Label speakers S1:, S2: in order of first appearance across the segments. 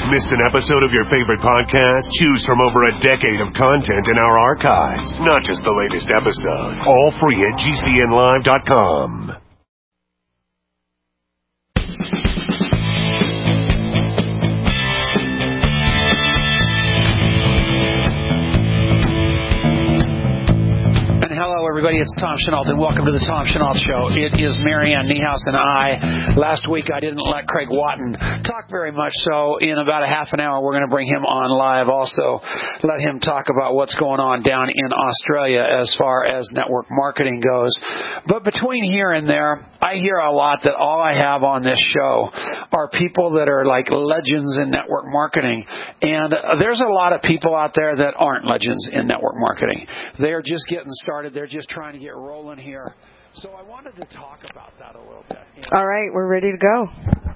S1: Missed an episode of your favorite podcast? Choose from over a decade of content in our archives, not just the latest episode. All free at GCNlive.com.
S2: Hello, everybody. It's Tom Chenault, and welcome to the Tom Chenault Show. It is Marianne Niehaus and I. Last week, I didn't let Craig Watton talk very much, so in about a half an hour, we're going to bring him on live. Also, let him talk about what's going on down in Australia as far as network marketing goes. But between here and there, I hear a lot that all I have on this show are people that are like legends in network marketing. And there's a lot of people out there that aren't legends in network marketing. They are just getting started. They're just trying to get rolling here. So I wanted to talk about that a little bit.
S3: All right, we're ready to go.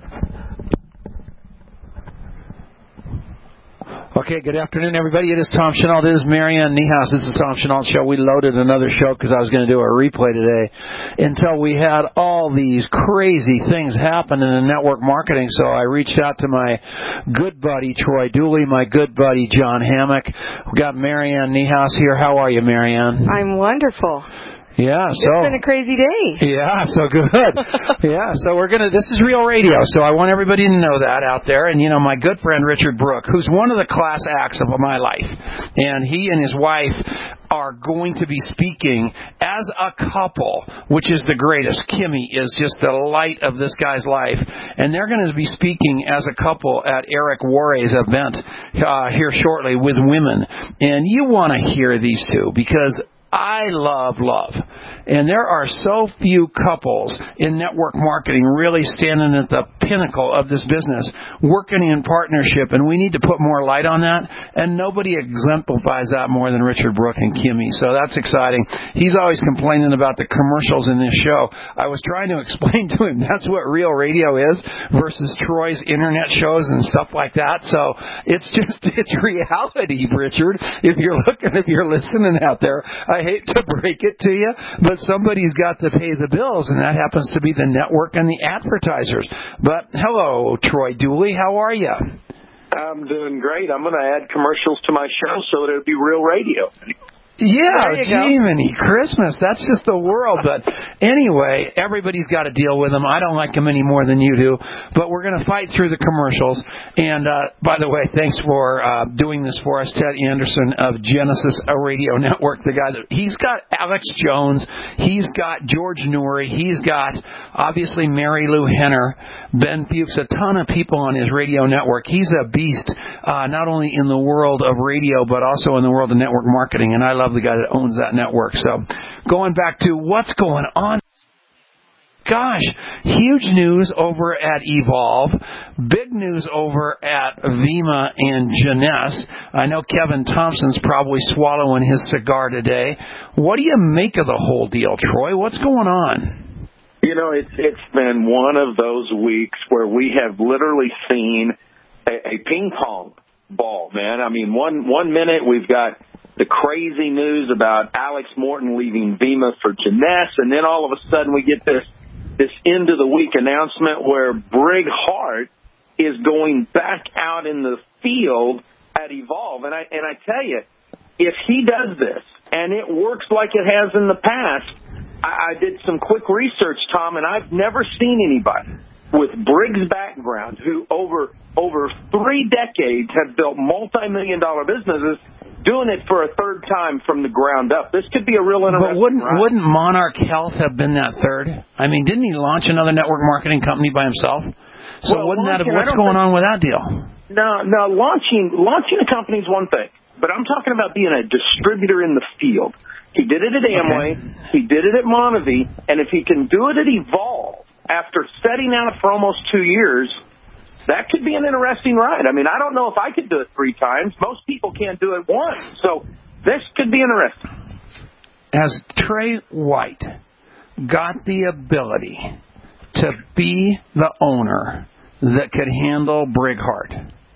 S2: Okay, good afternoon, everybody. It is Tom Chenault. It is Marianne Niehaus. It's the Tom Chenault Show. We loaded another show because I was going to do a replay today until we had all these crazy things happen in the network marketing. So I reached out to my good buddy, Troy Dooley, my good buddy, John Hammock. We've got Marianne Niehaus here. How are you, Marianne?
S3: I'm wonderful.
S2: Yeah, so
S3: it's been a crazy day.
S2: Yeah, so good. Yeah, so this is real radio, so I want everybody to know that out there. And, you know, my good friend Richard Brooke, who's one of the class acts of my life, and he and his wife are going to be speaking as a couple, which is the greatest. Kimmy is just the light of this guy's life. And they're going to be speaking as a couple at Eric Warre's event here shortly with women. And you want to hear these two because I love love. And there are so few couples in network marketing really standing at the pinnacle of this business, working in partnership, and we need to put more light on that. And nobody exemplifies that more than Richard Brooke and Kimmy. So that's exciting. He's always complaining about the commercials in this show. I was trying to explain to him that's what real radio is versus Troy's internet shows and stuff like that. So it's reality, Richard. If you're listening out there, I hate to break it to you, but somebody's got to pay the bills, and that happens to be the network and the advertisers. But hello, Troy Dooley. How are you?
S4: I'm doing great. I'm going to add commercials to my show so that it'll be real radio.
S2: Yeah, Jiminy Christmas. That's just the world. But anyway, everybody's got to deal with them. I don't like them any more than you do. But we're going to fight through the commercials. And, by the way, thanks for doing this for us, Ted Anderson of Genesis Radio Network. The guy he's got Alex Jones. He's got George Noory. He's got, obviously, Mary Lou Henner, Ben Fuchs, a ton of people on his radio network. He's a beast, not only in the world of radio, but also in the world of network marketing. And I love the guy that owns that network. So going back to what's going on. Gosh, huge news over at Evolve. Big news over at Vemma and Jeunesse. I know Kevin Thompson's probably swallowing his cigar today. What do you make of the whole deal, Troy? What's going on?
S4: You know, it's been one of those weeks where we have literally seen a ping pong ball, man. I mean, one minute we've got the crazy news about Alex Morton leaving Vemma for Jeunesse, and then all of a sudden we get this end of the week announcement where Brig Hart is going back out in the field at Evolve. And I tell you, if he does this and it works like it has in the past, I did some quick research, Tom, and I've never seen anybody with Brig's background who over 3 decades have built multi-million-dollar businesses doing it for a third time from the ground up. This could be a real interesting
S2: But wouldn't Monarch Health have been that third? I mean, didn't he launch another network marketing company by himself? So what's going on with that deal?
S4: No, launching a company is one thing, but I'm talking about being a distributor in the field. He did it at Amway, He did it at Monavie, and if he can do it at Evolve after setting out for almost 2 years, that could be an interesting ride. I mean, I don't know if I could do it 3 times. Most people can't do it once. So this could be interesting.
S2: Has Trey White got the ability to be the owner that could handle Brig Hart?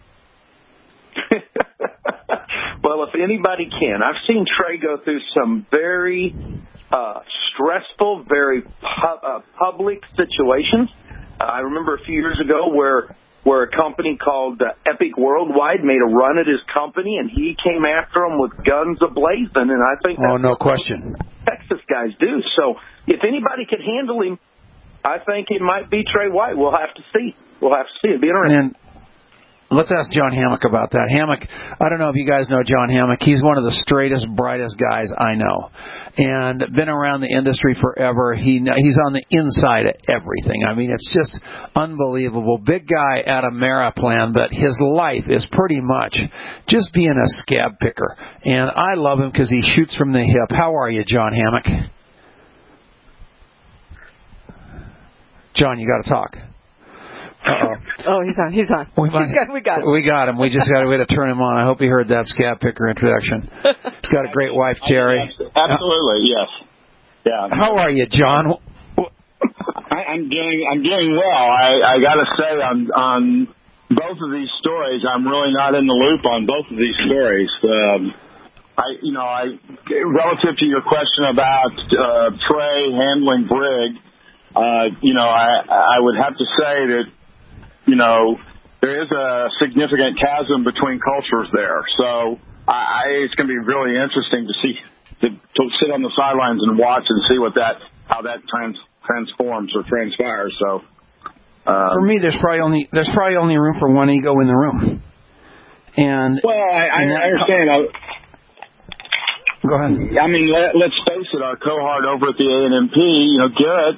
S4: Well, if anybody can. I've seen Trey go through some very stressful, very public situations. I remember a few years ago where where a company called Epic Worldwide made a run at his company, and he came after him with guns ablazing. And I think that's
S2: no question.
S4: Texas guys do. So if anybody could handle him, I think it might be Trey White. We'll have to see. It'd be interesting.
S2: And let's ask John Hammock about that. Hammock, I don't know if you guys know John Hammock. He's one of the straightest, brightest guys I know, and been around the industry forever. He's on the inside of everything. I mean, it's just unbelievable. Big guy at Ameriplan, but his life is pretty much just being a scab picker. And I love him because he shoots from the hip. How are you, John Hammock? John, you got to talk. Uh-oh.
S3: Oh, he's on. We got him.
S2: We got him. We just got to turn him on. I hope he heard that scab picker introduction. He's got a great wife, Jerry.
S5: Absolutely, yes. Yeah.
S2: How are you, John?
S5: I'm doing well. I got to say, on both of these stories, I'm really not in the loop on both of these stories. Relative to your question about Trey handling Brig, I would have to say that, there is a significant chasm between cultures there. So it's going to be really interesting to sit on the sidelines and watch and see how that transforms or transpires. So
S2: for me, there's probably only room for one ego in the room. And
S5: I understand.
S2: Go ahead.
S5: I mean, let's face it. Our cohort over at the ANMP, Garrett,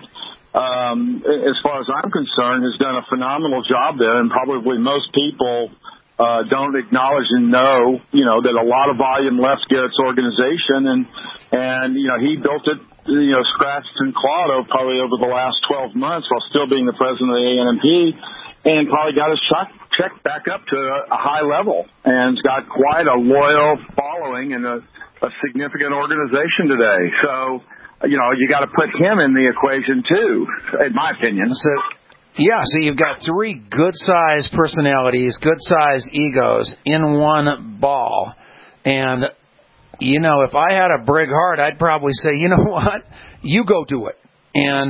S5: as far as I'm concerned, has done a phenomenal job there, and probably most people don't acknowledge and know, that a lot of volume left Garrett's organization, and he built it, scratched and clawed probably over the last 12 months while still being the president of the ANMP, and probably got his check back up to a high level, and has got quite a loyal following and a significant organization today. So, you got to put him in the equation too, in my opinion.
S2: So you've got three good-sized personalities, good-sized egos in one ball. And, if I had a Brig Hart, I'd probably say, you know what, you go do it. And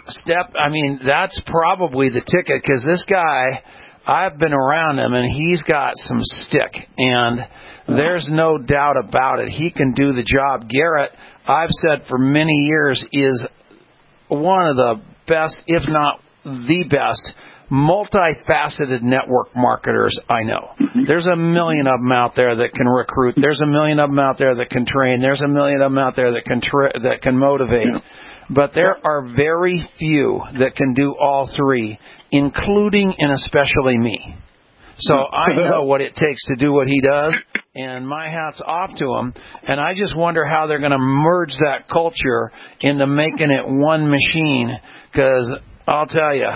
S2: that's probably the ticket, because this guy, I've been around him, and he's got some stick. And there's no doubt about it. He can do the job. Garrett, I've said for many years, is one of the best, if not the best, multifaceted network marketers I know. There's a million of them out there that can recruit. There's a million of them out there that can train. There's a million of them out there that can motivate. But there are very few that can do all three, including and especially me. So I know what it takes to do what he does, and my hat's off to him. And I just wonder how they're going to merge that culture into making it one machine, because I'll tell you,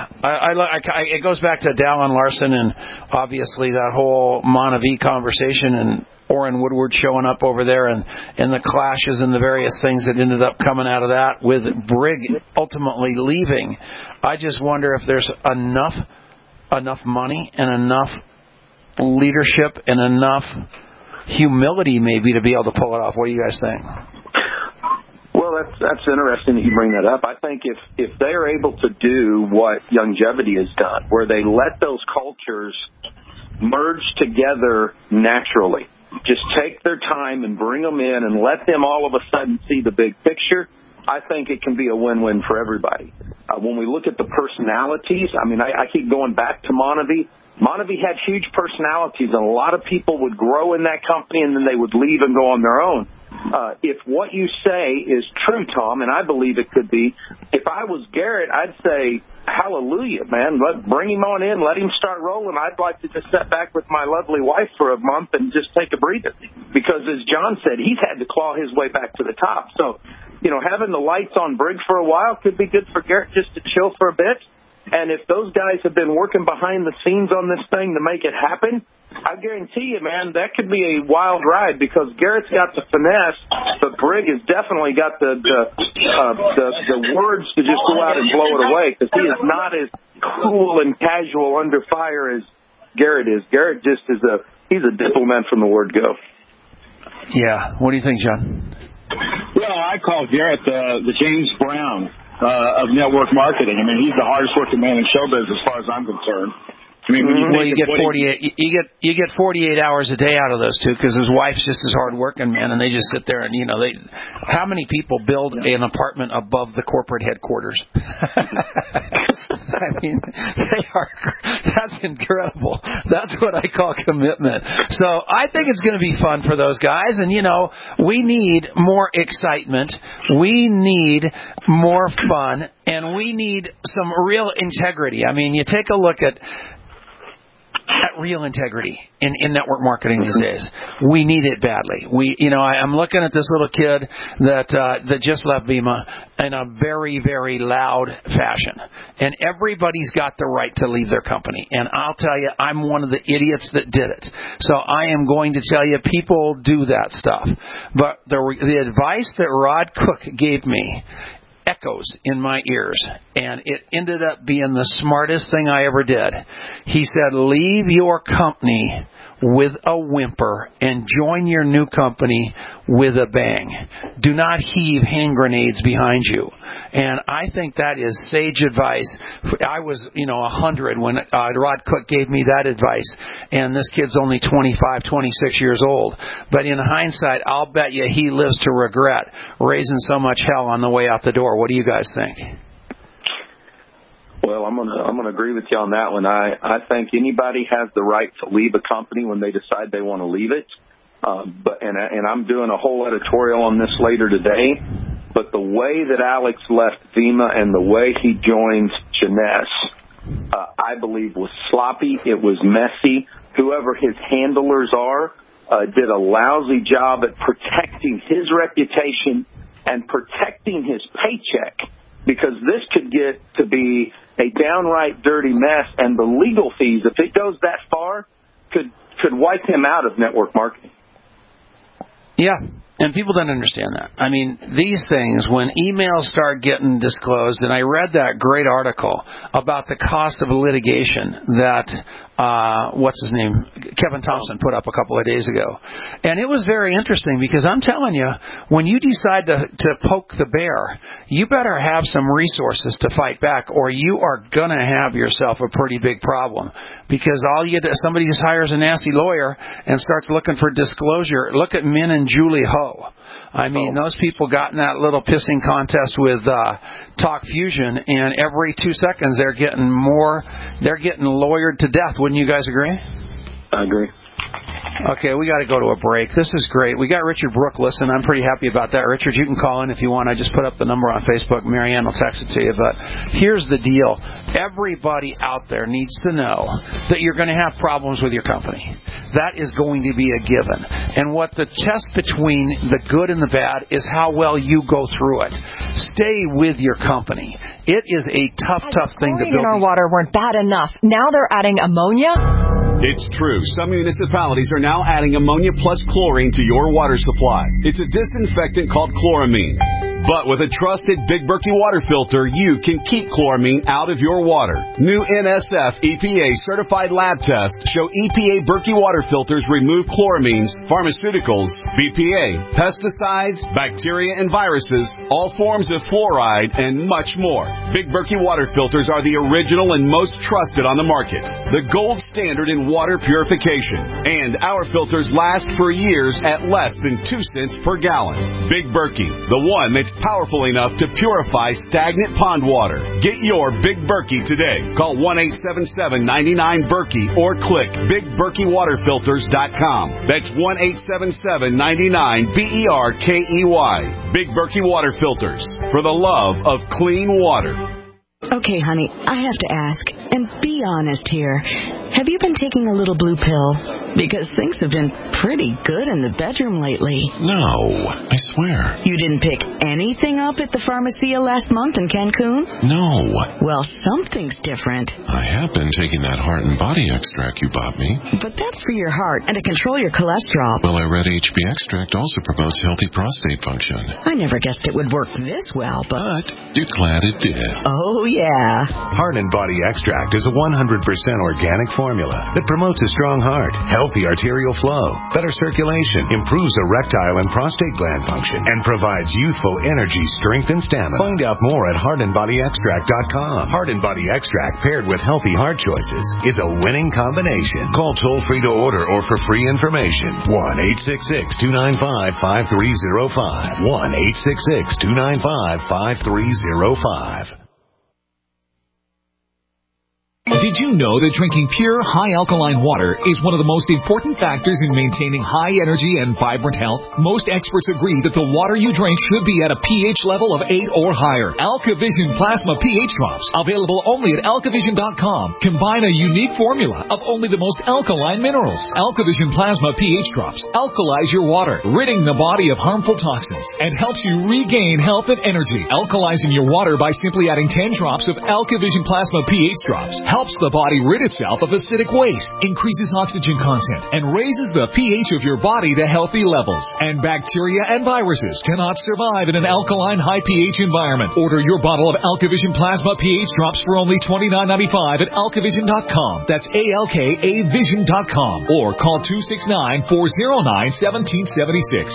S2: it goes back to Dallin Larson and obviously that whole Monavie conversation and Orrin Woodward showing up over there and the clashes and the various things that ended up coming out of that with Brig ultimately leaving. I just wonder if there's enough money and enough leadership and enough humility maybe to be able to pull it off. What do you guys think?
S4: Well, that's interesting that you bring that up. I think if they are able to do what Youngevity has done, where they let those cultures merge together naturally, just take their time and bring them in and let them all of a sudden see the big picture, I think it can be a win-win for everybody. When we look at the personalities, I keep going back to Monavie. Monavie had huge personalities, and a lot of people would grow in that company, and then they would leave and go on their own. If what you say is true, Tom, and I believe it could be, if I was Garrett, I'd say, hallelujah, man. Bring him on in. Let him start rolling. I'd like to just sit back with my lovely wife for a month and just take a breather. Because as John said, he's had to claw his way back to the top. So, having the lights on Brig for a while could be good for Garrett just to chill for a bit. And if those guys have been working behind the scenes on this thing to make it happen, I guarantee you, man, that could be a wild ride, because Garrett's got the finesse, but Brig has definitely got the words to just go out and blow it away, because he is not as cool and casual under fire as Garrett is. Garrett just he's a diplomat from the word go.
S2: Yeah. What do you think, John?
S5: Well, I call Garrett the James Brown of network marketing. He's the hardest working man in showbiz as far as I'm concerned. I mean, when
S2: you get 48. You get 48 hours a day out of those two because his wife's just as hard working, man, and they just sit there and how many people build an apartment above the corporate headquarters? I mean, that's incredible. That's what I call commitment. So I think it's going to be fun for those guys, and we need more excitement, we need more fun, and we need some real integrity. I mean, you take a look at real integrity in network marketing these days. We need it badly. I'm looking at this little kid that just left Vemma in a very, very loud fashion. And everybody's got the right to leave their company. And I'll tell you, I'm one of the idiots that did it. So I am going to tell you, people do that stuff. But the advice that Rod Cook gave me echoes in my ears, and it ended up being the smartest thing I ever did. He said, leave your company with a whimper and join your new company with a bang. Do not heave hand grenades behind you. And I think that is sage advice. I was, 100 when Rod Cook gave me that advice, and this kid's only 25, 26 years old. But in hindsight, I'll bet you he lives to regret raising so much hell on the way out the door. What do you guys think?
S4: Well, I'm gonna agree with you on that one. I think anybody has the right to leave a company when they decide they want to leave it. But I'm doing a whole editorial on this later today. But the way that Alex left Vemma and the way he joined Jeunesse, I believe was sloppy. It was messy. Whoever his handlers are did a lousy job at protecting his reputation and protecting his paycheck, because this could get to be a downright dirty mess, and the legal fees, if it goes that far, could wipe him out of network marketing.
S2: Yeah, and people don't understand that. I mean, these things, when emails start getting disclosed, and I read that great article about the cost of litigation that, what's his name, Kevin Thompson put up a couple of days ago. And it was very interesting because I'm telling you, when you decide to poke the bear, you better have some resources to fight back, or you are going to have yourself a pretty big problem. Because somebody just hires a nasty lawyer and starts looking for disclosure. Look at Min and Julie Ho. I mean, those people got in that little pissing contest with Talk Fusion, and every 2 seconds they're getting lawyered to death. Wouldn't you guys agree?
S4: I agree.
S2: Okay, we got to go to a break. This is great. We got Richard Brooke listening. I'm pretty happy about that. Richard, you can call in if you want. I just put up the number on Facebook. Marianne will text it to you. But here's the deal. Everybody out there needs to know that you're going to have problems with your company. That is going to be a given. And what the test between the good and the bad is how well you go through it. Stay with your company. It is a tough thing to build.
S3: Chlorine in our water weren't bad enough. Now they're adding ammonia?
S6: It's true. Some municipalities are now adding ammonia plus chlorine to your water supply. It's a disinfectant called chloramine. But with a trusted Big Berkey water filter, you can keep chloramine out of your water. New NSF EPA certified lab tests show EPA Berkey water filters remove chloramines, pharmaceuticals, BPA, pesticides, bacteria and viruses, all forms of fluoride, and much more. Big Berkey water filters are the original and most trusted on the market. The gold standard in water purification. And our filters last for years at less than 2 cents per gallon. Big Berkey, the one that's powerful enough to purify stagnant pond water. Get your Big Berkey today. Call 1-877-99-BERKEY or click BigBerkeyWaterFilters.com. That's 1-877-99-BERKEY. Big Berkey Water Filters, for the love of clean water.
S7: Okay, honey, I have to ask, and be honest here. Have you been taking a little blue pill? Because things have been pretty good in the bedroom lately.
S8: No, I swear.
S7: You didn't pick anything up at the Pharmacia last month in Cancun?
S8: No.
S7: Well, something's different.
S8: I have been taking that heart and body extract you bought me.
S7: But that's for your heart and to control your cholesterol.
S8: Well, I read HB extract also promotes healthy prostate function.
S7: I never guessed it would work this well,
S8: but you're glad it did.
S7: Oh, yeah.
S9: Heart and Body Extract is a 100% organic formula that promotes a strong heart, healthy healthy arterial flow, better circulation, improves erectile and prostate gland function, and provides youthful energy, strength, and stamina. Find out more at HeartandBodyExtract.com. Heart and Body Extract paired with healthy heart choices is a winning combination. Call toll-free to order or for free information. 1-866-295-5305. 1-866-295-5305.
S10: Did you know that drinking pure, high alkaline water is one of the most important factors in maintaining high energy and vibrant health? Most experts agree that the water you drink should be at a pH level of 8 or higher. AlkaVision Plasma pH Drops, available only at alkavision.com, combine a unique formula of only the most alkaline minerals. AlkaVision Plasma pH Drops alkalize your water, ridding the body of harmful toxins, and helps you regain health and energy. Alkalizing your water by simply adding 10 drops of AlkaVision Plasma pH Drops helps the body rid itself of acidic waste, increases oxygen content, and raises the pH of your body to healthy levels. And bacteria and viruses cannot survive in an alkaline high pH environment. Order your bottle of AlkaVision Plasma pH Drops for only $29.95 at alkavision.com. That's ALKAvision.com. Or call 269-409-1776.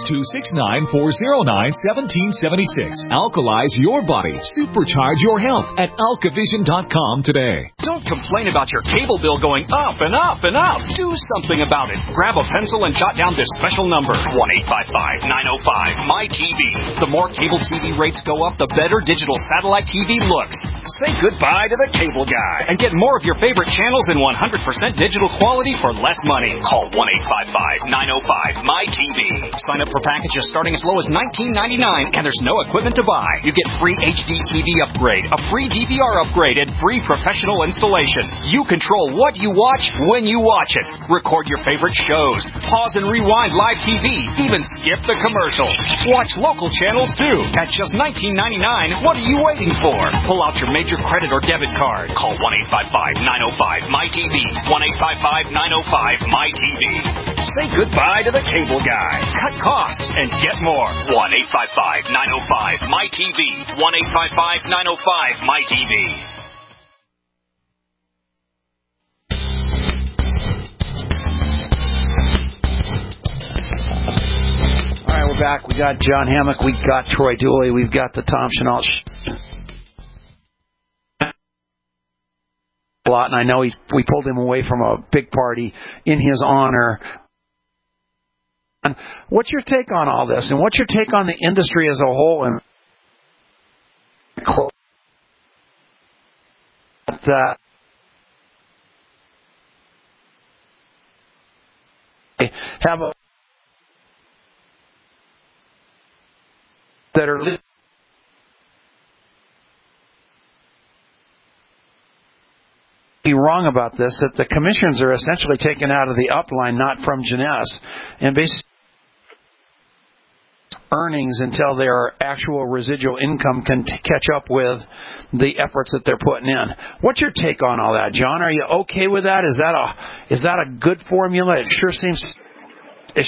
S10: 269-409-1776. Alkalize your body. Supercharge your health at alkavision.com today.
S11: Don't complain about your cable bill going up and up and up. Do something about it. Grab a pencil and jot down this special number, 1-855-905-MY-TV. The more cable TV rates go up, the better digital satellite TV looks. Say goodbye to the cable guy and get more of your favorite channels in 100% digital quality for less money. Call 1-855-905-MY-TV. Sign up for packages starting as low as $19.99, and there's no equipment to buy. You get free HD TV upgrade, a free DVR upgrade, and free professional installation. You control what you watch when you watch it. Record your favorite shows. Pause and rewind live TV. Even skip the commercials. Watch local channels too. At just $19.99, what are you waiting for? Pull out your major credit or debit card. Call 1-855-905-MY-TV. 1-855-905-MY-TV. Say goodbye to the cable guy. Cut costs and get more. 1-855-905-MY-TV. 1-855-905-MY-TV.
S2: All right, we're back. We got John Hammock. We got Troy Dooley. We've got the Tom Chenault a lot, and I know we pulled him away from a big party in his honor. And what's your take on all this, and what's your take on the industry as a whole? And that have a that are be wrong about this, that the commissions are essentially taken out of the upline, not from Jeunesse, and basically earnings until their actual residual income can catch up with the efforts that they're putting in. What's your take on all that, John? Are you okay with that? Is that a good formula? It sure seems. It's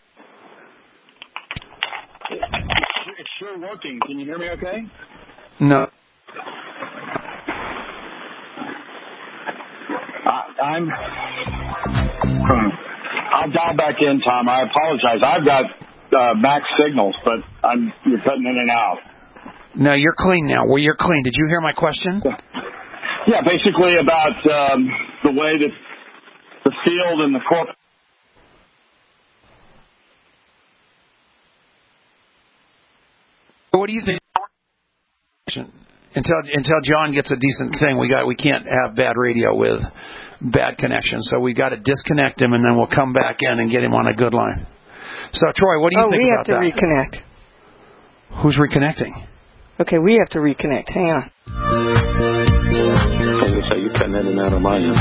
S2: sure
S5: working. Can you hear me okay?
S2: No.
S5: I'll dial back in, Tom. I apologize. I've got max signals, but you're cutting in and out.
S2: No, you're clean now. Well, you're clean. Did you hear my question?
S5: Yeah, basically about the way that the field and the corporate.
S2: What do you think? Until John gets a decent thing, we can't have bad radio with bad connection. So we got to disconnect him, and then we'll come back in and get him on a good line. So Troy, what do you think about that?
S12: Oh, we have to reconnect.
S2: Who's reconnecting?
S12: Okay, we have to reconnect. Hang on.
S5: So you're cutting in and out of mine.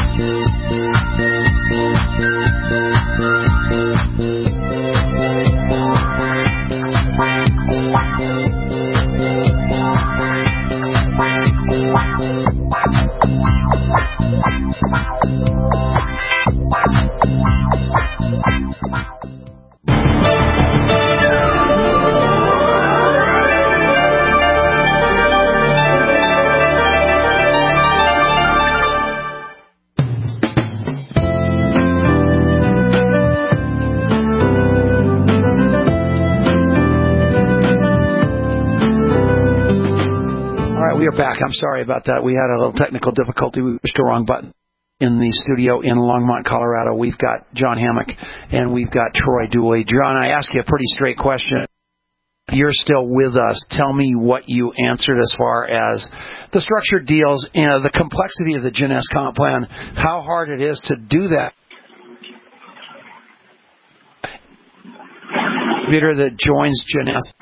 S2: We are back. I'm sorry about that. We had a little technical difficulty. We pushed the wrong button. In the studio in Longmont, Colorado, we've got John Hammock and we've got Troy Dooley. John, I asked you a pretty straight question. If you're still with us, tell me what you answered as far as the structured deals and the complexity of the Jeunesse comp plan, how hard it is to do that. Bidder that joins Jeunesse.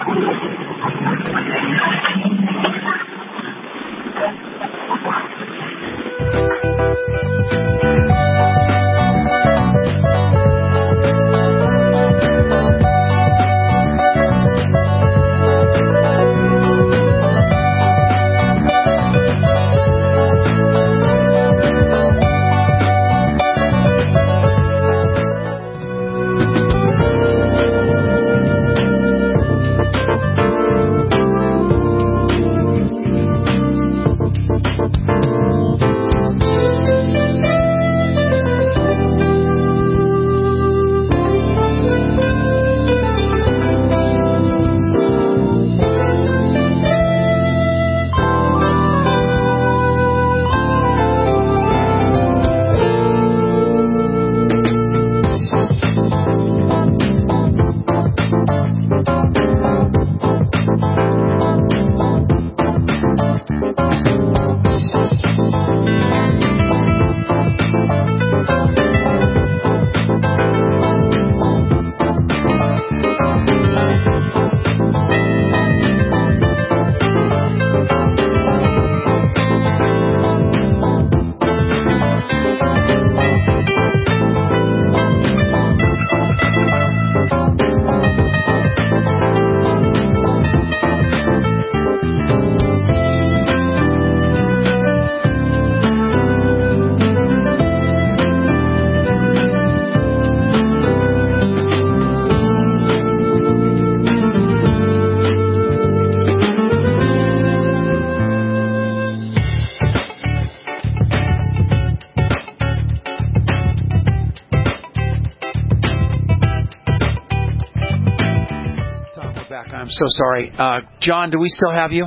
S2: I'm so sorry. John, do we still have you?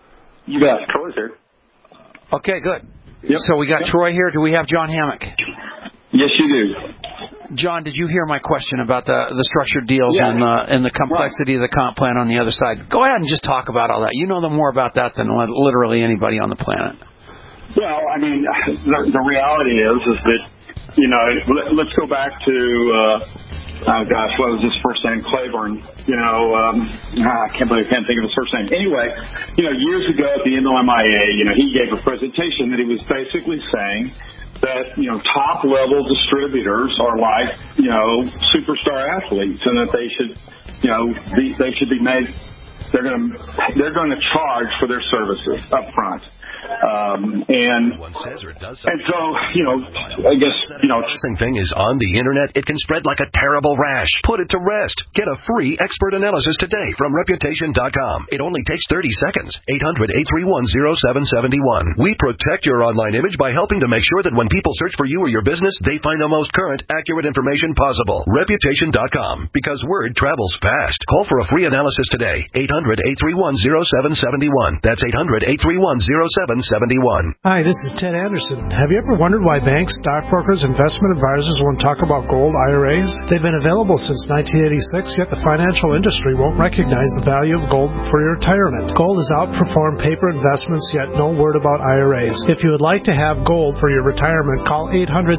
S4: You got Troy's here.
S2: Okay, good.
S4: Yep.
S2: So we got Troy here. Do we have John Hammock?
S5: Yes, you do.
S2: John, did you hear my question about the structured deals and the complexity of the comp plan on the other side? Go ahead and just talk about all that. You know more about that than literally anybody on the planet.
S5: Well, I mean, the reality is that, you know, let's go back to, what was his first name? Claiborne. You know, I can't think of his first name. Anyway, you know, years ago at the NLMIA, you know, he gave a presentation that he was basically saying that, you know, top-level distributors are like, you know, superstar athletes, and that they should, you know, they should be made. They're going to charge for their services up front. And so, you know, I guess, you know,
S13: thing is on the internet, it can spread like a terrible rash. Put it to rest. Get a free expert analysis today from Reputation.com. It only takes 30 seconds. 800-831-0771. We protect your online image by helping to make sure that when people search for you or your business, they find the most current, accurate information possible. Reputation.com. Because word travels fast. Call for a free analysis today. 800-831-0771. That's 800-831-0771.
S14: Hi, this is Ted Anderson. Have you ever wondered why banks, stockbrokers, investment advisors won't talk about gold IRAs? They've been available since 1986, yet the financial industry won't recognize the value of gold for your retirement. Gold has outperformed paper investments, yet no word about IRAs. If you would like to have gold for your retirement, call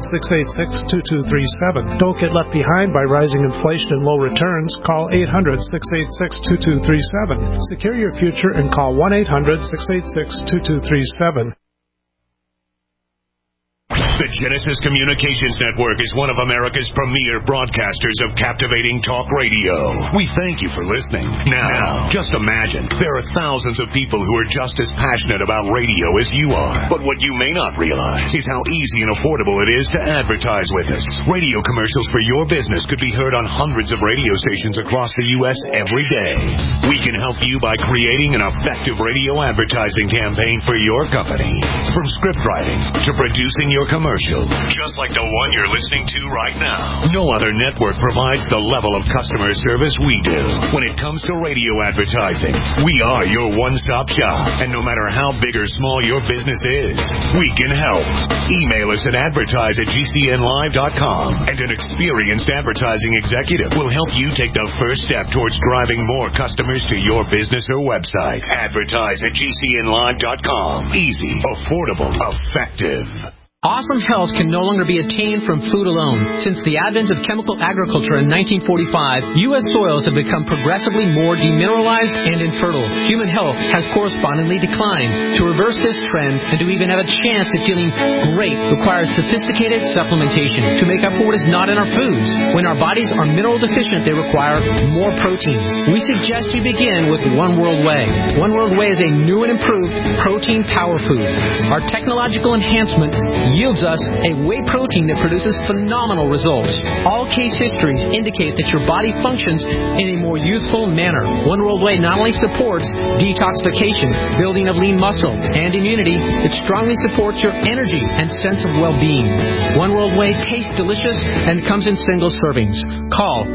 S14: 800-686-2237. Don't get left behind by rising inflation and low returns. Call 800-686-2237. Secure your future and call 1-800-686-2237.
S1: The Genesis Communications Network is one of America's premier broadcasters of captivating talk radio. We thank you for listening. Now, just imagine, there are thousands of people who are just as passionate about radio as you are. But what you may not realize is how easy and affordable it is to advertise with us. Radio commercials for your business could be heard on hundreds of radio stations across the U.S. every day. We can help you by creating an effective radio advertising campaign for your company. From script writing to producing your commercials, commercial, just like the one you're listening to right now. No other network provides the level of customer service we do. When it comes to radio advertising, we are your one-stop shop. And no matter how big or small your business is, we can help. Email us at advertise@gcnlive.com, and an experienced advertising executive will help you take the first step towards driving more customers to your business or website. Advertise@gcnlive.com. Easy, affordable, effective.
S15: Awesome health can no longer be attained from food alone. Since the advent of chemical agriculture in 1945, U.S. soils have become progressively more demineralized and infertile. Human health has correspondingly declined. To reverse this trend and to even have a chance at feeling great requires sophisticated supplementation to make up for what is not in our foods. When our bodies are mineral deficient, they require more protein. We suggest you begin with One World Whey. One World Whey is a new and improved protein power food. Our technological enhancement yields us a whey protein that produces phenomenal results. All case histories indicate that your body functions in a more youthful manner. One World Whey not only supports detoxification, building of lean muscle, and immunity, it strongly supports your energy and sense of well-being. One World Whey tastes delicious and comes in single servings. Call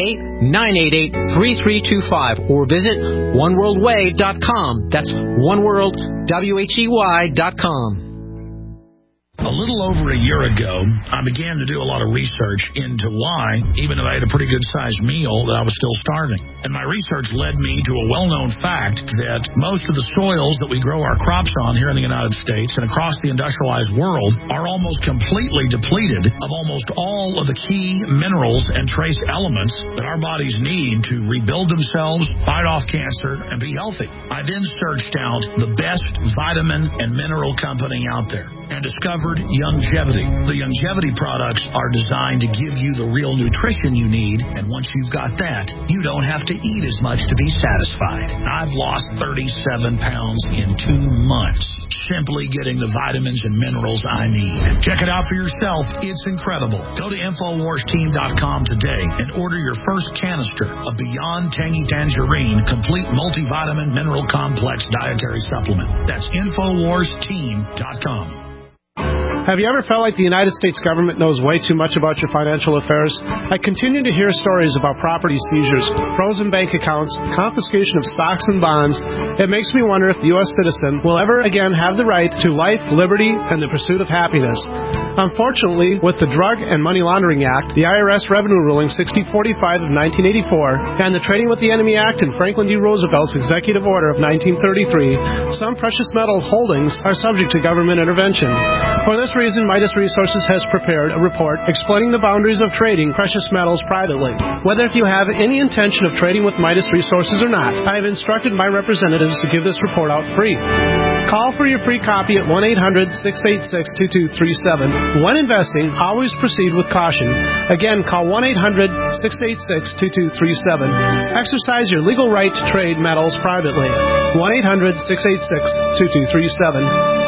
S15: 888-988-3325 or visit oneworldwhey.com. That's oneworldwhey.com.
S16: A little over a year ago, I began to do a lot of research into why, even though I had a pretty good-sized meal, that I was still starving. And my research led me to a well-known fact that most of the soils that we grow our crops on here in the United States and across the industrialized world are almost completely depleted of almost all of the key minerals and trace elements that our bodies need to rebuild themselves, fight off cancer, and be healthy. I then searched out the best vitamin and mineral company out there and discovered Youngevity. The Youngevity products are designed to give you the real nutrition you need, and once you've got that, you don't have to eat as much to be satisfied. I've lost 37 pounds in 2 months, simply getting the vitamins and minerals I need. Check it out for yourself. It's incredible. Go to InfoWarsTeam.com today and order your first canister of Beyond Tangy Tangerine Complete Multivitamin Mineral Complex Dietary Supplement. That's InfoWarsTeam.com.
S14: Have you ever felt like the United States government knows way too much about your financial affairs? I continue to hear stories about property seizures, frozen bank accounts, confiscation of stocks and bonds. It makes me wonder if the U.S. citizen will ever again have the right to life, liberty, and the pursuit of happiness. Unfortunately, with the Drug and Money Laundering Act, the IRS Revenue Ruling 6045 of 1984, and the Trading with the Enemy Act and Franklin D. Roosevelt's Executive Order of 1933, some precious metal holdings are subject to government intervention. For this reason, Midas Resources has prepared a report explaining the boundaries of trading precious metals privately. Whether if you have any intention of trading with Midas Resources or not, I have instructed my representatives to give this report out free. Call for your free copy at 1-800-686-2237. When investing, always proceed with caution. Again, call 1-800-686-2237. Exercise your legal right to trade metals privately. 1-800-686-2237.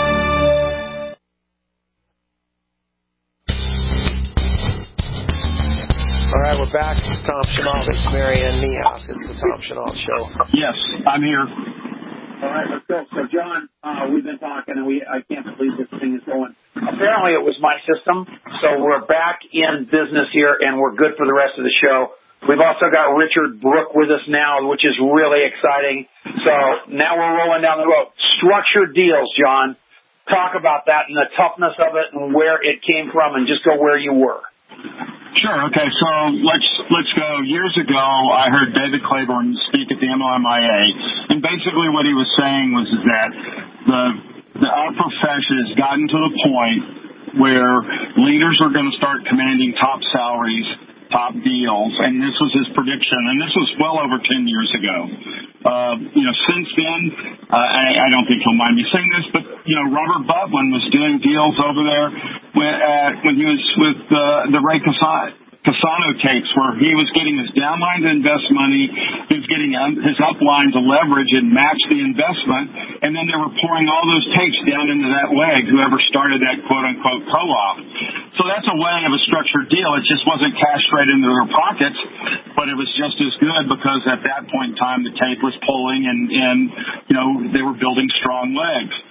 S2: All right, we're back. It's Tom Chenault. It's Marianne Niehaus. It's the Tom Chenault Show.
S5: Yes, I'm here.
S17: All right, let's go. So, John, we've been talking, and I can't believe this thing is going. Apparently, it was my system, so we're back in business here, and we're good for the rest of the show. We've also got Richard Brooke with us now, which is really exciting. So now we're rolling down the road. Structured deals, John. Talk about that and the toughness of it and where it came from, and just go where you were.
S5: Sure. Okay. So let's go. Years ago, I heard David Claiborne speak at the MLMIA, and basically what he was saying was that our profession has gotten to the point where leaders are going to start commanding top salaries, top deals, and this was his prediction, and this was well over 10 years ago. Since then, I don't think he'll mind me saying this, but Robert Bublin was doing deals over there when he was with the Ray Cassano tapes, where he was getting his downline to invest money, he was getting his upline to leverage and match the investment, and then they were pouring all those tapes down into that leg, whoever started that quote-unquote co-op. So that's a way of a structured deal. It just wasn't cash straight into their pockets, but it was just as good because at that point in time the tape was pulling and they were building strong legs.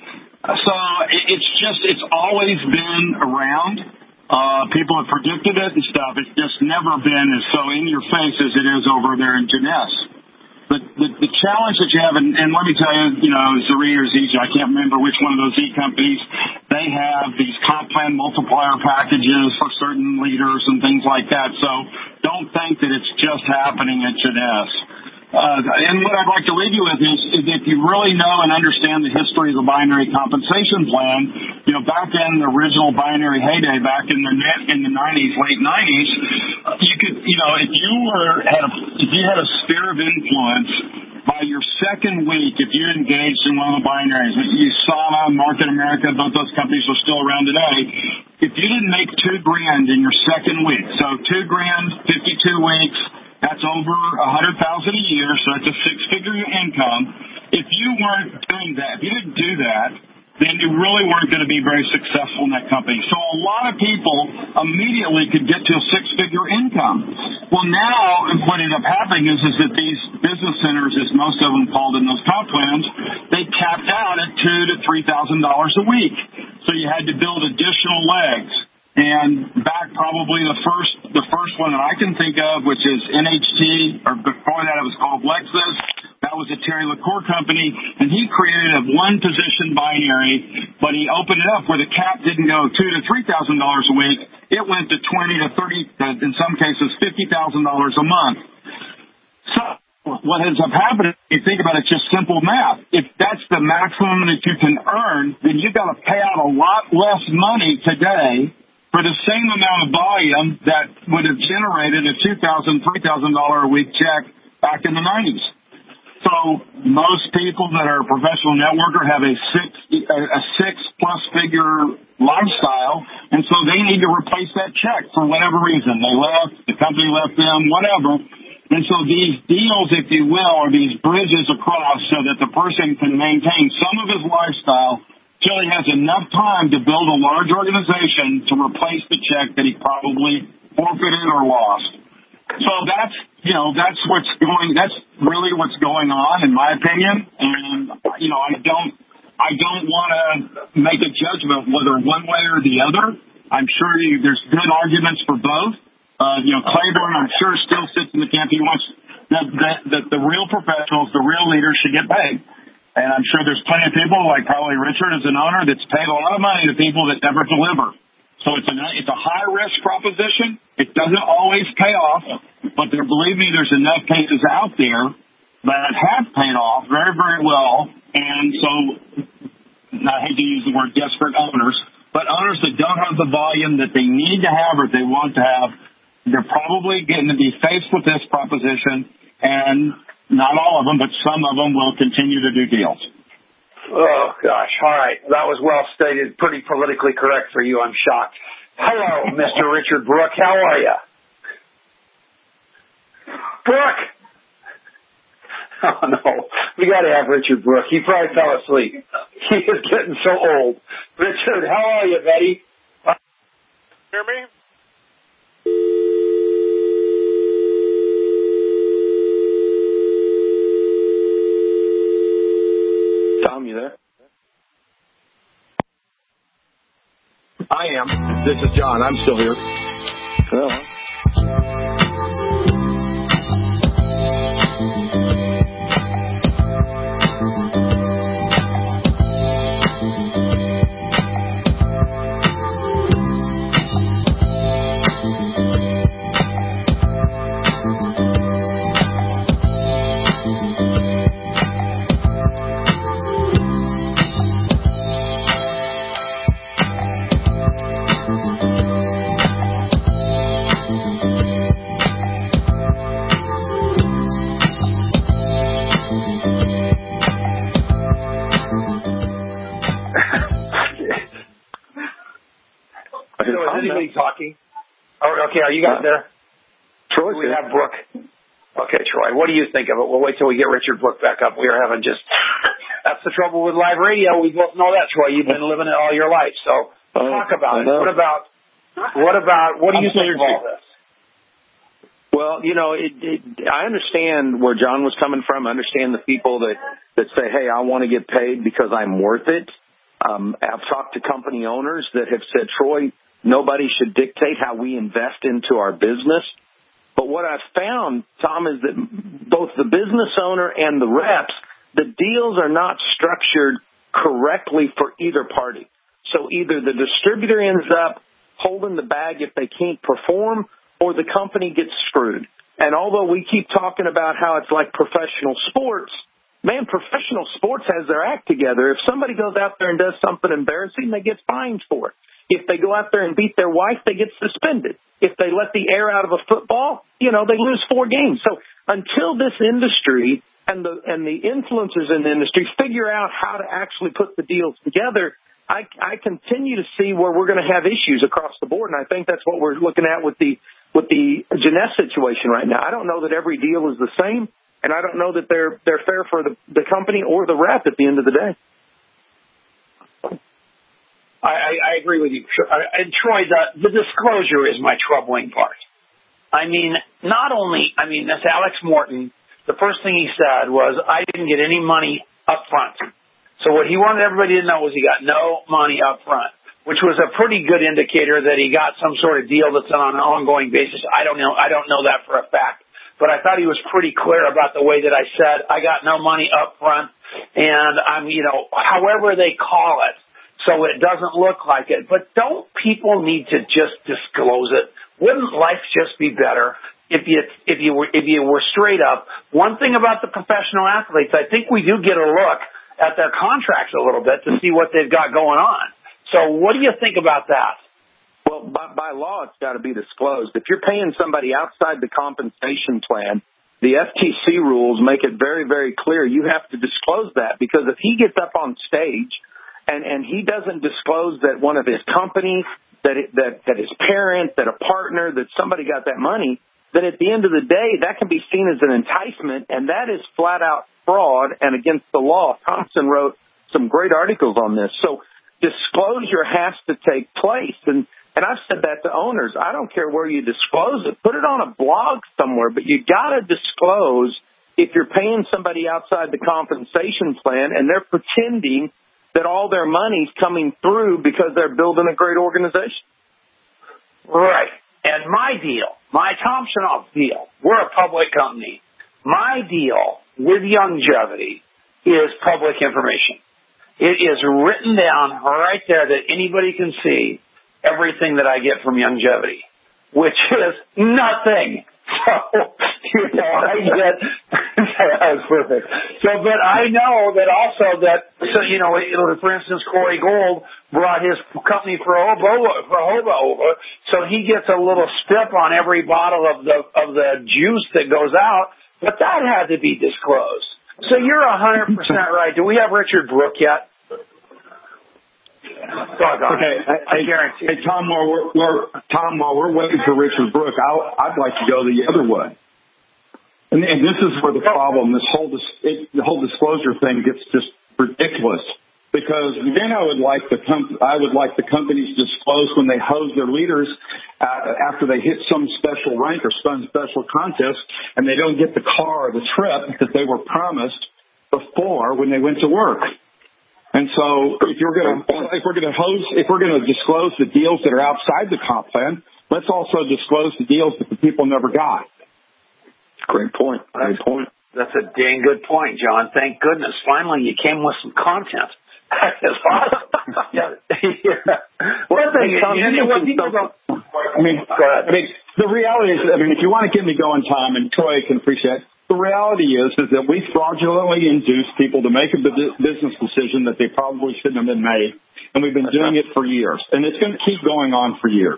S5: So it's always been around. People have predicted it and stuff. It's just never been as so in your face as it is over there in Jeunesse. But the challenge that you have, and let me tell you, Zuri or ZJ, I can't remember which one of those companies, they have these comp plan multiplier packages for certain leaders and things like that. So don't think that it's just happening at Jeunesse. And what I'd like to leave you with is if you really know and understand the history of the binary compensation plan, back in the original binary heyday, back in the 90s, late 90s, you could, if you had a sphere of influence by your second week, if you engaged in one of the binaries, you saw Market America, both those companies are still around today. If you didn't make $2,000 in your second week, so $2,000, 52 weeks. That's over $100,000 a year, so that's a six-figure income. If you weren't doing that, if you didn't do that, then you really weren't going to be very successful in that company. So a lot of people immediately could get to a six-figure income. Well, now what ended up happening is that these business centers, as most of them called in those comp plans, they capped out at $2,000 to $3,000 a week. So you had to build additional legs. And back probably the first one that I can think of, which is NHT, or before that it was called Lexus. That was a Terry LaCour company, and he created a one-position binary, but he opened it up where the cap didn't go $2,000 to $3,000 a week. It went to $20,000 to $30,000, in some cases $50,000 a month. So what ends up happening, you think about it, just simple math. If that's the maximum that you can earn, then you've got to pay out a lot less money today for the same amount of volume that would have generated a $2,000, $3,000 a week check back in the 90s. So most people that are a professional networker have a six-plus figure lifestyle, and so they need to replace that check for whatever reason. They left, the company left them, whatever. And so these deals, if you will, are these bridges across so that the person can maintain some of his lifestyle till he has enough time to build a large organization to replace the check that he probably forfeited or lost. So that's really what's going on, in my opinion. And, I don't want to make a judgment whether one way or the other. I'm sure there's good arguments for both. Claiborne, I'm sure, still sits in the camp. He wants that the real professionals, the real leaders should get paid. And I'm sure there's plenty of people, like probably Richard as an owner, that's paid a lot of money to people that never deliver. So it's a high-risk proposition. It doesn't always pay off, but believe me, there's enough cases out there that have paid off very, very well. And so, I hate to use the word desperate owners, but owners that don't have the volume that they need to have or they want to have, they're probably getting to be faced with this proposition, and not all of them, but some of them will continue to do deals.
S17: Oh, gosh. All right. That was well stated. Pretty politically correct for you. I'm shocked. Hello, Mr. Richard Brooke. How are you? Brooke! Oh, no. We got to have Richard Brooke. He probably fell asleep. He is getting so old. Richard, how are you, buddy?
S18: Hear me?
S4: Tom, you there?
S5: I am. This is John. I'm still here.
S4: Well.
S17: Talking. Okay, are you guys there?
S4: Troy,
S17: we have Brooke. Okay, Troy, what do you think of it? We'll wait till we get Richard Brooke back up. We are having that's the trouble with live radio. We both know that, Troy. You've been living it all your life. So talk about it. What do you think of all this?
S4: Well, I understand where John was coming from. I understand the people that say, hey, I want to get paid because I'm worth it. I've talked to company owners that have said, Troy, nobody should dictate how we invest into our business. But what I've found, Tom, is that both the business owner and the reps, the deals are not structured correctly for either party. So either the distributor ends up holding the bag if they can't perform, or the company gets screwed. And although we keep talking about how it's like professional sports, man, professional sports has their act together. If somebody goes out there and does something embarrassing, they get fined for it. If they go out there and beat their wife, they get suspended. If they let the air out of a football, they lose 4 games. So until this industry and the influencers in the industry figure out how to actually put the deals together, I continue to see where we're going to have issues across the board. And I think that's what we're looking at with the Jeunesse situation right now. I don't know that every deal is the same, and I don't know that they're fair for the company or the rep at the end of the day.
S17: I agree with you. And Troy, the disclosure is my troubling part. I mean, this Alex Morton, the first thing he said was, I didn't get any money up front. So what he wanted everybody to know was he got no money up front, which was a pretty good indicator that he got some sort of deal that's on an ongoing basis. I don't know that for a fact. But I thought he was pretty clear about the way that I said, I got no money up front, and I'm, however they call it, so it doesn't look like it. But don't people need to just disclose it? Wouldn't life just be better if you were straight up? One thing about the professional athletes, I think we do get a look at their contracts a little bit to see what they've got going on. So what do you think about that?
S4: Well, by law, it's got to be disclosed. If you're paying somebody outside the compensation plan, the FTC rules make it very, very clear you have to disclose that, because if he gets up on stage and he doesn't disclose that one of his companies, that his parent, that a partner, that somebody got that money, then at the end of the day, that can be seen as an enticement, and that is flat-out fraud and against the law. Thompson wrote some great articles on this. So disclosure has to take place, and I've said that to owners. I don't care where you disclose it. Put it on a blog somewhere, but you got to disclose if you're paying somebody outside the compensation plan and they're pretending that all their money's coming through because they're building a great organization.
S17: Right. And my deal, my Thompson deal, we're a public company. My deal with Youngevity is public information. It is written down right there that anybody can see everything that I get from Youngevity, which is nothing. So, I get, that was perfect. So, but I know that also that, for instance, Corey Gold brought his company for Jojoba over, so he gets a little stip on every bottle of the juice that goes out, but that had to be disclosed. So you're 100% right. Do we have Richard Brooke yet?
S19: Okay, I guarantee. Hey, Tom, while we're waiting for Richard Brooke, I'd like to go the other way. And this is where the problem, the whole disclosure thing gets just ridiculous. Because then I would like the companies disclose when they hose their leaders after they hit some special rank or some special contest, and they don't get the car or the trip that they were promised before when they went to work. And so if we're going to disclose the deals that are outside the comp plan, let's also disclose the deals that the people never got.
S4: Great point.
S17: That's a dang good point, John. Thank goodness. Finally, you came with some content. That's awesome. Yeah. One thing,
S19: go ahead. The reality is, if you want to get me going, Tom, and Troy can appreciate it, the reality is that we fraudulently induce people to make a business decision that they probably shouldn't have been made, and we've been doing it for years, and it's going to keep going on for years.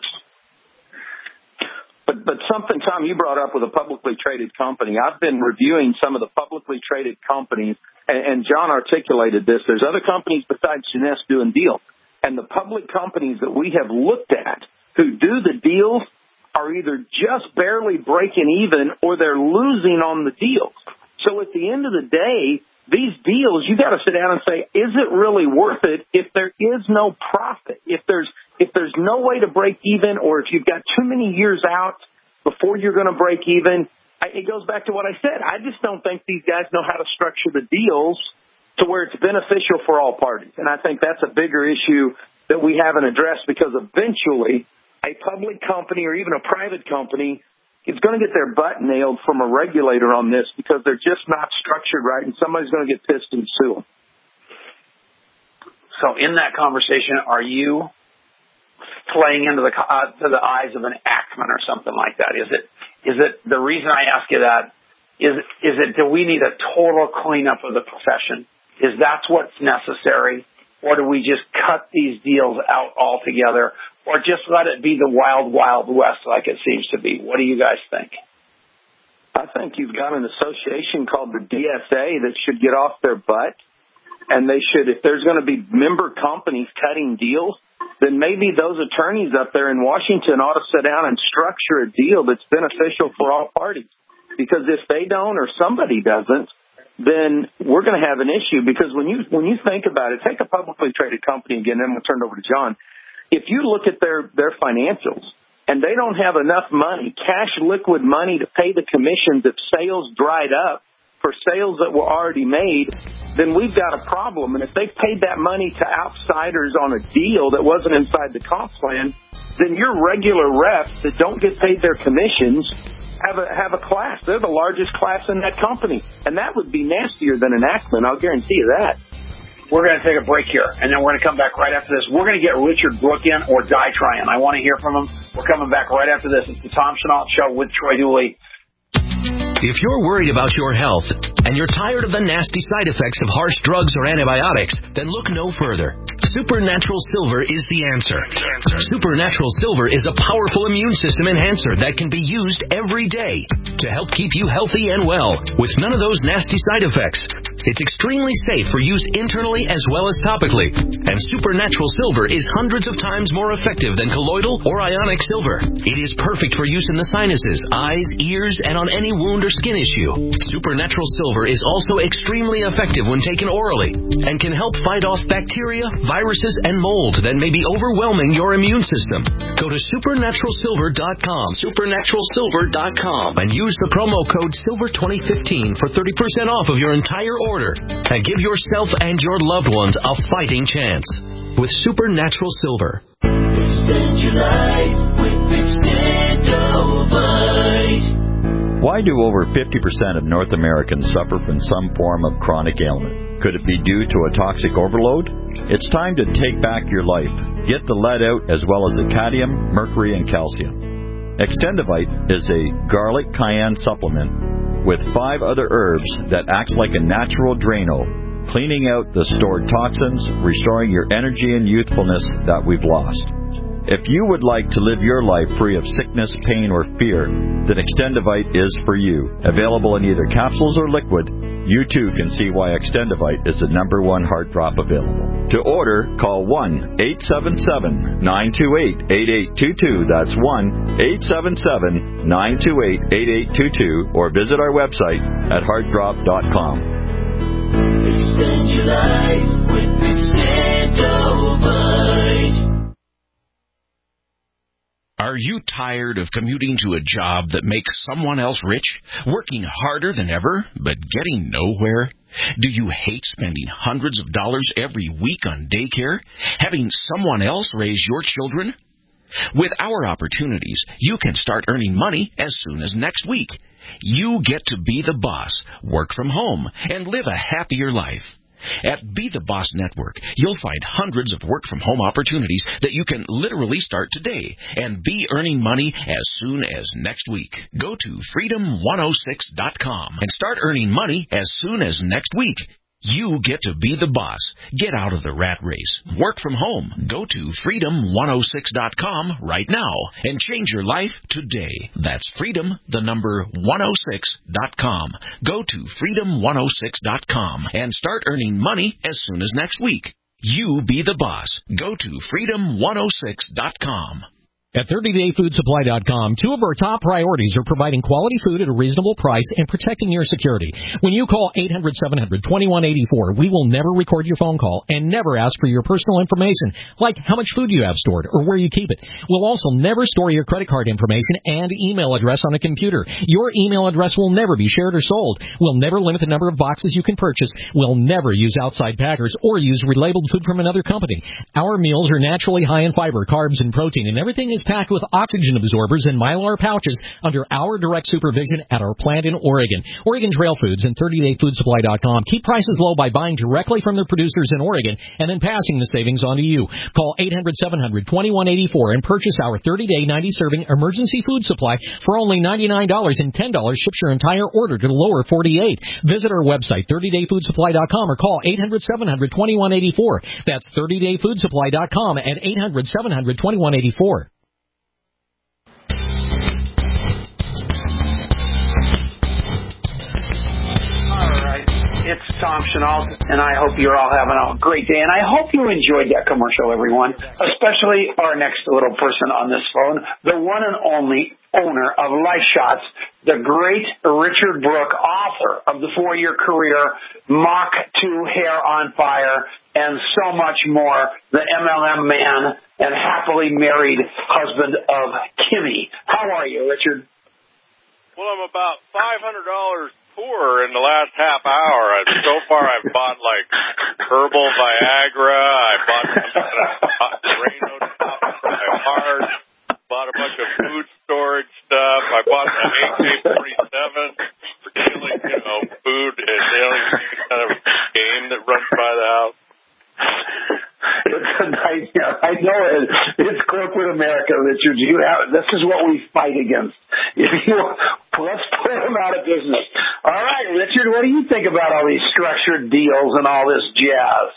S4: But something, Tom, you brought up with a publicly traded company. I've been reviewing some of the publicly traded companies, and John articulated this. There's other companies besides Jeunesse doing deals, and the public companies that we have looked at who do the deals are either just barely breaking even or they're losing on the deals. So at the end of the day, these deals, you got to sit down and say, is it really worth it if there is no profit? If there's no way to break even, or if you've got too many years out before you're going to break even, it goes back to what I said. I just don't think these guys know how to structure the deals to where it's beneficial for all parties. And I think that's a bigger issue that we haven't addressed, because eventually a public company or even a private company is going to get their butt nailed from a regulator on this, because they're just not structured right, and somebody's going to get pissed and sue them.
S17: So in that conversation, are you playing into the eyes of an Ackman or something like that? Is it the reason I ask you that? Is it do we need a total cleanup of the profession? Is that what's necessary, or do we just cut these deals out altogether, or just let it be the wild, wild west like it seems to be? What do you guys think?
S4: I think you've got an association called the DSA that should get off their butt, and they should, if there's going to be member companies cutting deals, then maybe those attorneys up there in Washington ought to sit down and structure a deal that's beneficial for all parties. Because if they don't, or somebody doesn't, then we're going to have an issue. Because when you think about it, take a publicly traded company again, then we'll turn it over to John. If you look at their financials and they don't have enough money, cash liquid money, to pay the commissions if sales dried up for sales that were already made, then we've got a problem. And if they paid that money to outsiders on a deal that wasn't inside the comp plan, then your regular reps that don't get paid their commissions have a class. They're the largest class in that company. And that would be nastier than an Ackman, I'll guarantee you that.
S17: We're going to take a break here, and then we're going to come back right after this. We're going to get Richard Brooke in, or die trying. I want to hear from him. We're coming back right after this. It's the Tom Chenault Show with Troy Dooley.
S13: If you're worried about your health and you're tired of the nasty side effects of harsh drugs or antibiotics, then look no further. Supernatural Silver is the answer. Supernatural Silver is a powerful immune system enhancer that can be used every day to help keep you healthy and well with none of those nasty side effects. It's extremely safe for use internally as well as topically. And Supernatural Silver is hundreds of times more effective than colloidal or ionic silver. It is perfect for use in the sinuses, eyes, ears, and on any wound or skin issue. Supernatural Silver is also extremely effective when taken orally and can help fight off bacteria, viruses, and mold that may be overwhelming your immune system. Go to supernaturalsilver.com, supernaturalsilver.com, and use the promo code SILVER2015 for 30% off of your entire order, and give yourself and your loved ones a fighting chance with Supernatural Silver.
S20: Extend your life with Extendovite.
S21: Why do over 50% of North Americans suffer from some form of chronic ailment? Could it be due to a toxic overload? It's time to take back your life. Get the lead out, as well as the cadmium, mercury, and calcium. Extendovite is a garlic cayenne supplement with 5 other herbs that acts like a natural Drano, cleaning out the stored toxins, restoring your energy and youthfulness that we've lost. If you would like to live your life free of sickness, pain, or fear, then Extendovite is for you. Available in either capsules or liquid, you too can see why Extendovite is the #1 heart drop available. To order, call 1-877-928-8822. That's 1-877-928-8822, or visit our website at heartdrop.com.
S20: Extend your life with Extendovite.
S22: Are you tired of commuting to a job that makes someone else rich, working harder than ever, but getting nowhere? Do you hate spending hundreds of dollars every week on daycare, having someone else raise your children? With our opportunities, you can start earning money as soon as next week. You get to be the boss, work from home, and live a happier life. At Be the Boss Network, you'll find hundreds of work-from-home opportunities that you can literally start today and be earning money as soon as next week. Go to freedom106.com and start earning money as soon as next week. You get to be the boss. Get out of the rat race. Work from home. Go to freedom106.com right now and change your life today. That's freedom106.com. Go to freedom106.com and start earning money as soon as next week. You be the boss. Go to freedom106.com.
S3: At 30dayfoodsupply.com, two of our top priorities are providing quality food at a reasonable price and protecting your security. When you call 800-700-2184, we will never record your phone call and never ask for your personal information, like how much food you have stored or where you keep it. We'll also never store your credit card information and email address on a computer. Your email address will never be shared or sold. We'll never limit the number of boxes you can purchase. We'll never use outside packers or use relabeled food from another company. Our meals are naturally high in fiber, carbs, and protein, and everything is packed with oxygen absorbers and Mylar pouches under our direct supervision at our plant in Oregon. Oregon Trail Foods and 30dayfoodsupply.com keep prices low by buying directly from their producers in Oregon and then passing the savings on to you. Call 800-700-2184 and purchase our 30-day 90-serving emergency food supply for only $99, and $10 ships your entire order to the lower 48. Visit our website, 30dayfoodsupply.com, or call 800-700-2184. That's 30dayfoodsupply.com at 800-700-2184.
S17: It's Tom Chenault, and I hope you're all having a great day. And I hope you enjoyed that commercial, everyone, especially our next little person on this phone, the one and only owner of Life Shots, the great Richard Brooke, author of the 4-year career, Mach 2 Hair on Fire, and so much more, the MLM man and happily married husband of Kimmy. How are you, Richard?
S18: Well, I'm about $500 poor in the last half hour. So far, I've bought like herbal Viagra. I bought some Drano stuff for my heart. Bought a bunch of food storage stuff. I bought an AK-47 for killing, food. And the only kind of game that runs by the house.
S17: It's a nightmare. I know it. It's corporate America, Richard. This is what we fight against. Let's put them out of business. All right, Richard, what do you think about all these structured deals and all this jazz?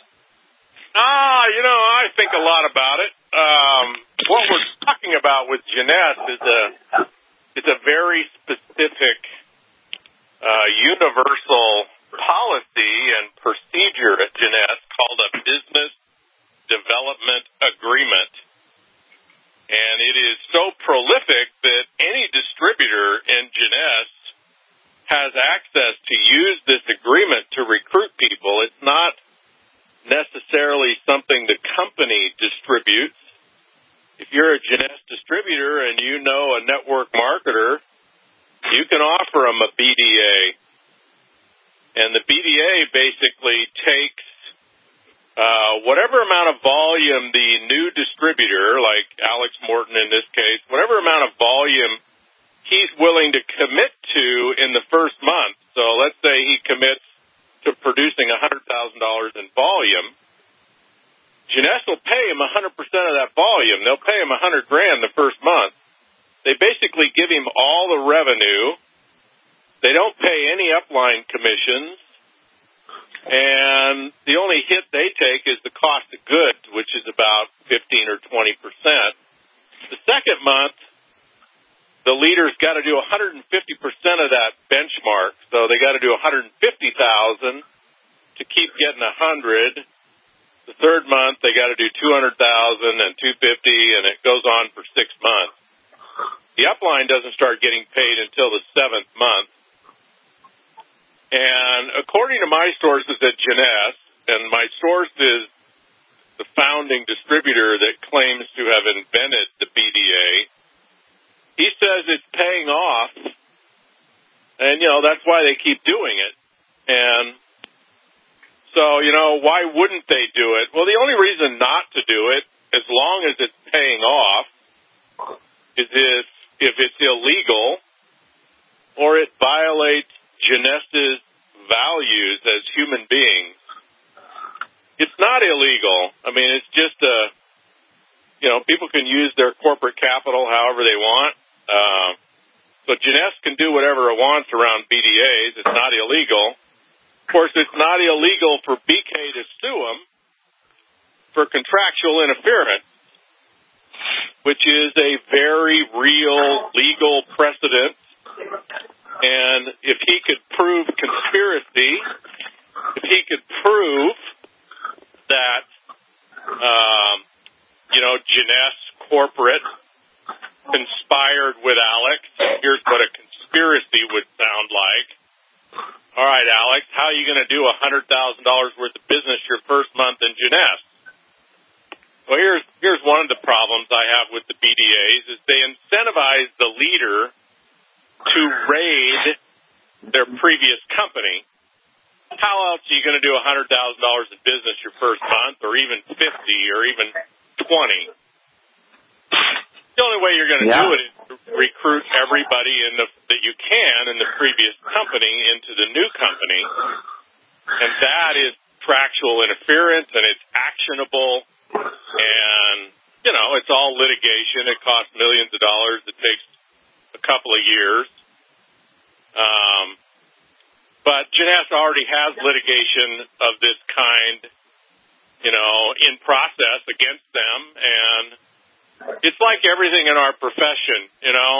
S18: I think a lot about it. What we're talking about with Jeunesse is a very specific, universal policy and procedure at Jeunesse called a business development agreement. And it is so prolific that any distributor in Jeunesse has access to use this agreement to recruit people. It's not necessarily something the company distributes. If you're a Jeunesse distributor and you know a network marketer, you can offer them a BDA. And the BDA basically takes whatever amount of volume the new distributor, like Alex Morton in this case, whatever amount of volume he's willing to commit to in the first month. So let's say he commits to producing $100,000 in volume. Jeunesse will pay him 100% of that volume. They'll pay him $100,000 the first month. They basically give him all the revenue. They don't pay any upline commissions. And the only hit they take is the cost of goods, which is about 15 or 20%. The second month, the leader's got to do 150% of that benchmark. So they got to do 150,000 to keep getting 100. The third month, they got to do 200,000 and 250, and it goes on for 6 months. The upline doesn't start getting paid until the 7th month. And according to my sources at Jeunesse, and my source is the founding distributor that claims to have invented the BDA, he says it's paying off, and, that's why they keep doing it. And so, why wouldn't they do it? Well, the only reason not to do it, as long as it's paying off, is if it's illegal or it violates Jeunesse's values as human beings. It's not illegal. I mean, it's just people can use their corporate capital however they want. So Jeunesse can do whatever it wants around BDAs. It's not illegal. Of course, it's not illegal for BK to sue them for contractual interference, which is a very real legal precedent. And if he could prove conspiracy, if he could prove that, Jeunesse corporate going to do $100,000 worth of business your first month in Jeunesse. Well, here's one of the problems I have with the BDAs is they incentivize the leader to raid their previous company. How else are you going to do $100,000 in business your first month, or even 50, or even 20? The only way you're going to do it is to recruit everybody that you can in the previous company into the new company, and that is contractual interference, and it's actionable, and, you know, it's all litigation. It costs millions of dollars. It takes a couple of years. But Jeunesse already has litigation of this kind, you know, in process against them, and it's like everything in our profession, you know.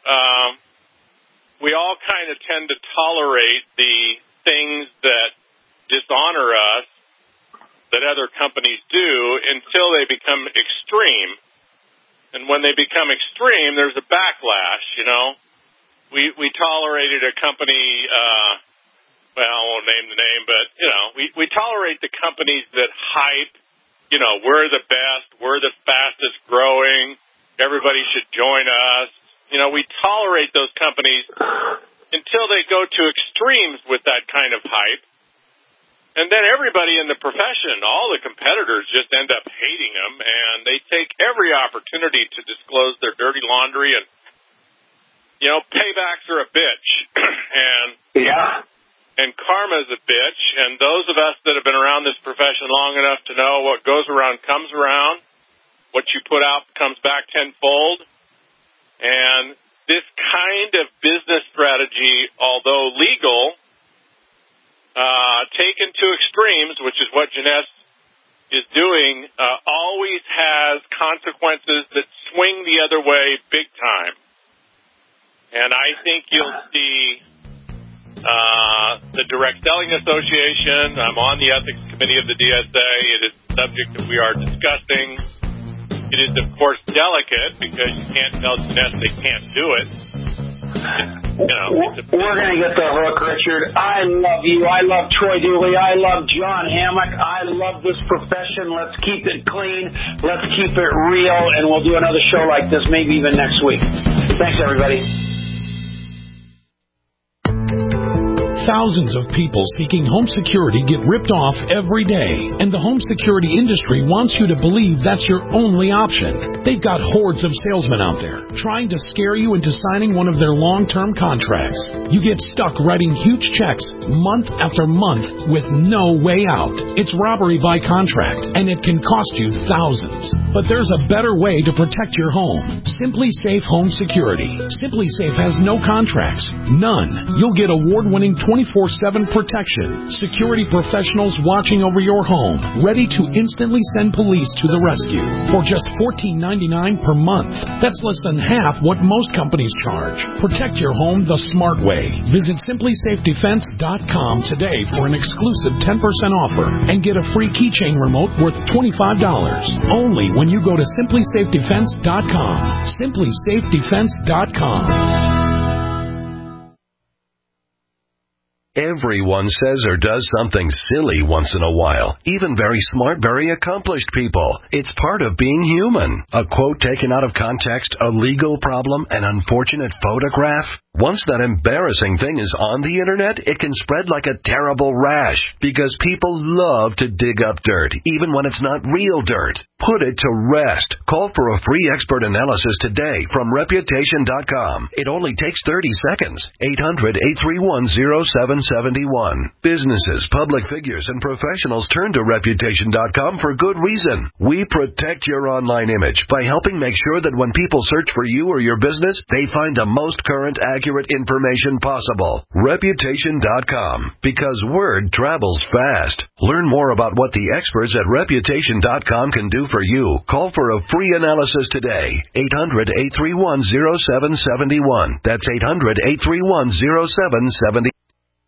S18: We all kind of tend to tolerate the things that dishonor us that other companies do until they become extreme. And when they become extreme, there's a backlash, you know. We tolerated a company, well, I won't name the name, but, you know, we tolerate the companies that hype, you know, we're the best, we're the fastest growing, everybody should join us. You know, we tolerate those companies until they go to extremes with that kind of hype. And then everybody in the profession, all the competitors, just end up hating them, and they take every opportunity to disclose their dirty laundry. And, you know, paybacks are a bitch. And karma's a bitch, and those of us that have been around this profession long enough to know what goes around comes around, what you put out comes back tenfold, and this kind of business strategy, although legal, taken to extremes, which is what Jeunesse is doing, always has consequences that swing the other way big time. And I think you'll see the Direct Selling Association. I'm on the ethics committee of the DSA. It is a subject that we are discussing. It is, of course, delicate because you can't tell Jeunesse they can't do it. You know,
S17: we're going to get the hook, Richard. I love you. I love Troy Dooley. I love John Hammock. I love this profession. Let's keep it clean. Let's keep it real, and we'll do another show like this maybe even next week. Thanks, everybody.
S6: Thousands of people seeking home security get ripped off every day, and the home security industry wants you to believe that's your only option. They've got hordes of salesmen out there trying to scare you into signing one of their long-term contracts. You get stuck writing huge checks month after month with no way out. It's robbery by contract, and it can cost you thousands. But there's a better way to protect your home. Simply Safe Home Security. Simply Safe has no contracts. None. You'll get award-winning 24/7 protection. Security professionals watching over your home, ready to instantly send police to the rescue for just $14.99 per month. That's less than half what most companies charge. Protect your home the smart way. Visit simplysafedefense.com today for an exclusive 10% offer and get a free keychain remote worth $25. Only when you go to simplysafedefense.com. simplysafedefense.com.
S9: Everyone says or does something silly once in a while. Even very smart, very accomplished people. It's part of being human. A quote taken out of context, a legal problem, an unfortunate photograph. Once that embarrassing thing is on the internet, it can spread like a terrible rash because people love to dig up dirt, even when it's not real dirt. Put it to rest. Call for a free expert analysis today from Reputation.com. It only takes 30 seconds. 800-831-0771. Businesses, public figures, and professionals turn to Reputation.com for good reason. We protect your online image by helping make sure that when people search for you or your business, they find the most current, accurate information possible. Reputation.com, because word travels fast. Learn more about what the experts at Reputation.com can do for you. Call for a free analysis today. 800-831-0771. That's 800-831-0771.